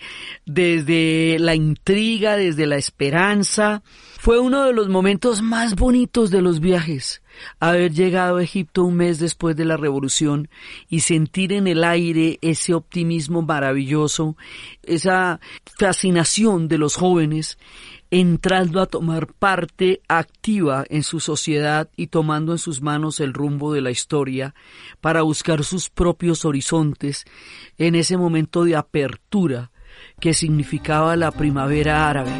desde la intriga, desde la esperanza. Fue uno de los momentos más bonitos de los viajes, haber llegado a Egipto un mes después de la revolución y sentir en el aire ese optimismo maravilloso, esa fascinación de los jóvenes entrando a tomar parte activa en su sociedad y tomando en sus manos el rumbo de la historia para buscar sus propios horizontes en ese momento de apertura que significaba la primavera árabe.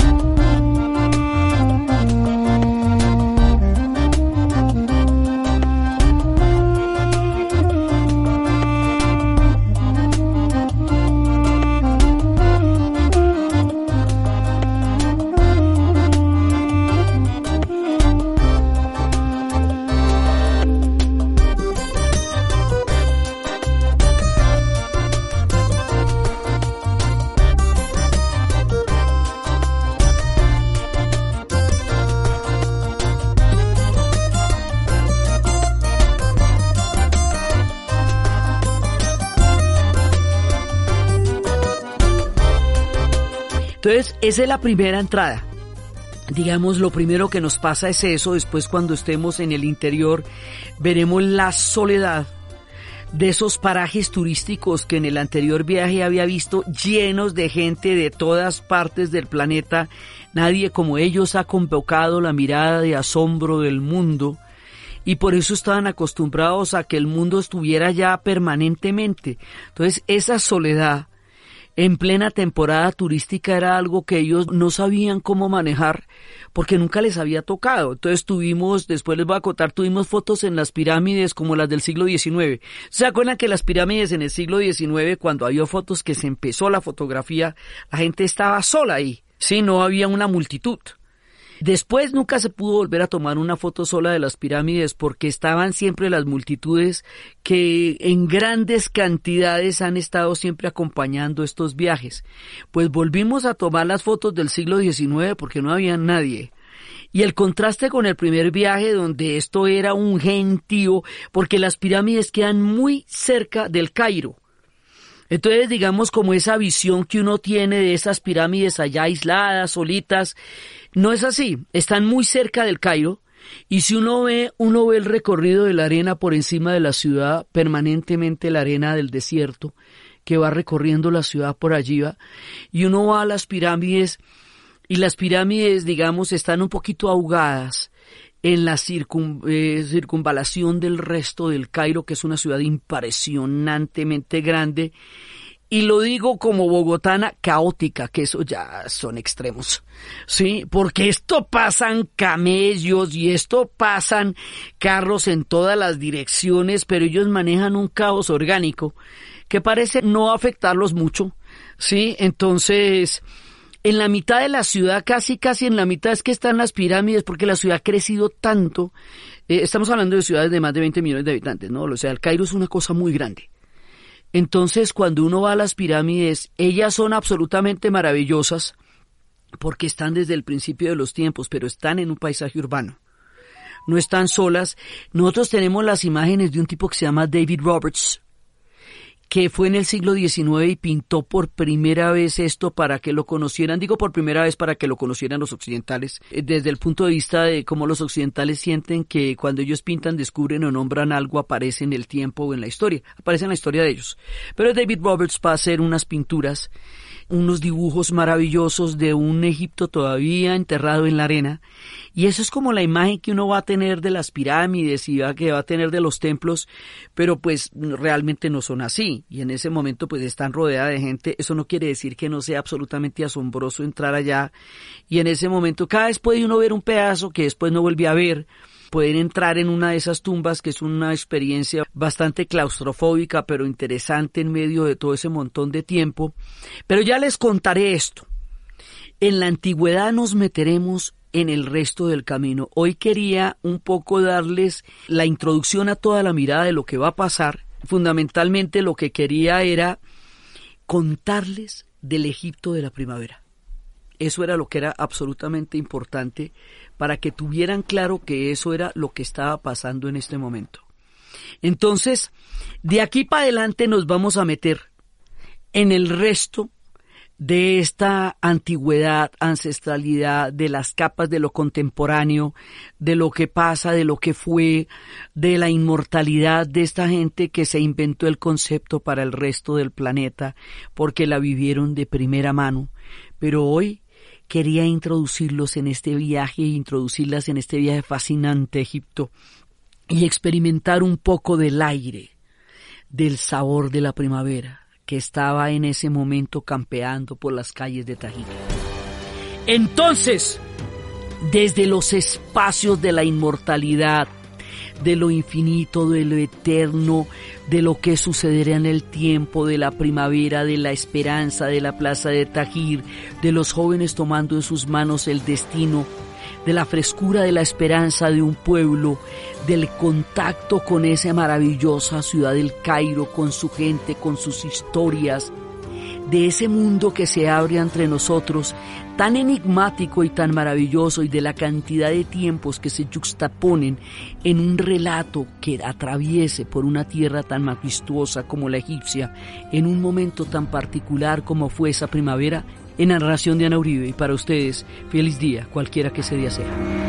Entonces, esa es la primera entrada. Digamos, lo primero que nos pasa es eso. Después, cuando estemos en el interior, veremos la soledad de esos parajes turísticos que en el anterior viaje había visto llenos de gente de todas partes del planeta. Nadie como ellos ha convocado la mirada de asombro del mundo. Y por eso estaban acostumbrados a que el mundo estuviera ya permanentemente. Entonces, esa soledad en plena temporada turística era algo que ellos no sabían cómo manejar porque nunca les había tocado. Entonces después les voy a contar, tuvimos fotos en las pirámides como las del siglo XIX. ¿Se acuerdan que las pirámides en el siglo XIX, cuando había fotos que se empezó la fotografía, la gente estaba sola ahí? Sí, no había una multitud. Después nunca se pudo volver a tomar una foto sola de las pirámides porque estaban siempre las multitudes que en grandes cantidades han estado siempre acompañando estos viajes. Pues volvimos a tomar las fotos del siglo XIX porque no había nadie. Y el contraste con el primer viaje donde esto era un gentío porque las pirámides quedan muy cerca del Cairo. Entonces, digamos, como esa visión que uno tiene de esas pirámides allá aisladas, solitas, no es así. Están muy cerca del Cairo y si uno ve el recorrido de la arena por encima de la ciudad, permanentemente la arena del desierto que va recorriendo la ciudad por allí va, y uno va a las pirámides y las pirámides, digamos, están un poquito ahogadas en la circunvalación del resto del Cairo, que es una ciudad impresionantemente grande, y lo digo como bogotana, caótica, que eso ya son extremos, ¿sí? Porque esto pasan camellos y esto pasan carros en todas las direcciones, pero ellos manejan un caos orgánico que parece no afectarlos mucho, ¿sí? Entonces, en la mitad de la ciudad, casi en la mitad es que están las pirámides, porque la ciudad ha crecido tanto. Estamos hablando de ciudades de más de 20 millones de habitantes, ¿no? O sea, el Cairo es una cosa muy grande. Entonces, cuando uno va a las pirámides, ellas son absolutamente maravillosas porque están desde el principio de los tiempos, pero están en un paisaje urbano. No están solas. Nosotros tenemos las imágenes de un tipo que se llama David Roberts, que fue en el siglo XIX y pintó por primera vez esto para que lo conocieran. Digo por primera vez para que lo conocieran los occidentales, desde el punto de vista de cómo los occidentales sienten que cuando ellos pintan, descubren o nombran algo, aparece en el tiempo o en la historia, aparece en la historia de ellos. Pero David Roberts va a hacer unas pinturas, unos dibujos maravillosos de un Egipto todavía enterrado en la arena, y eso es como la imagen que uno va a tener de las pirámides y que va a tener de los templos, pero pues realmente no son así, y en ese momento pues están rodeadas de gente. Eso no quiere decir que no sea absolutamente asombroso entrar allá, y en ese momento cada vez puede uno ver un pedazo que después no vuelve a ver. Pueden entrar en una de esas tumbas, que es una experiencia bastante claustrofóbica, pero interesante en medio de todo ese montón de tiempo. Pero ya les contaré esto. En la antigüedad nos meteremos en el resto del camino. Hoy quería un poco darles la introducción a toda la mirada de lo que va a pasar. Fundamentalmente lo que quería era contarles del Egipto de la primavera. Eso era lo que era absolutamente importante para que tuvieran claro que eso era lo que estaba pasando en este momento. Entonces, de aquí para adelante nos vamos a meter en el resto de esta antigüedad, ancestralidad, de las capas de lo contemporáneo, de lo que pasa, de lo que fue, de la inmortalidad de esta gente que se inventó el concepto para el resto del planeta porque la vivieron de primera mano. Pero hoy quería introducirlos en este viaje, introducirlas en este viaje fascinante a Egipto y experimentar un poco del aire, del sabor de la primavera que estaba en ese momento campeando por las calles de Tahir. Entonces, desde los espacios de la inmortalidad, de lo infinito, de lo eterno, de lo que sucederá en el tiempo, de la primavera, de la esperanza, de la plaza de Tahir, de los jóvenes tomando en sus manos el destino, de la frescura de la esperanza de un pueblo, del contacto con esa maravillosa ciudad del Cairo, con su gente, con sus historias, de ese mundo que se abre entre nosotros, tan enigmático y tan maravilloso, y de la cantidad de tiempos que se yuxtaponen en un relato que atraviese por una tierra tan majestuosa como la egipcia, en un momento tan particular como fue esa primavera, en la narración de Ana Uribe. Y para ustedes, feliz día, cualquiera que ese día sea.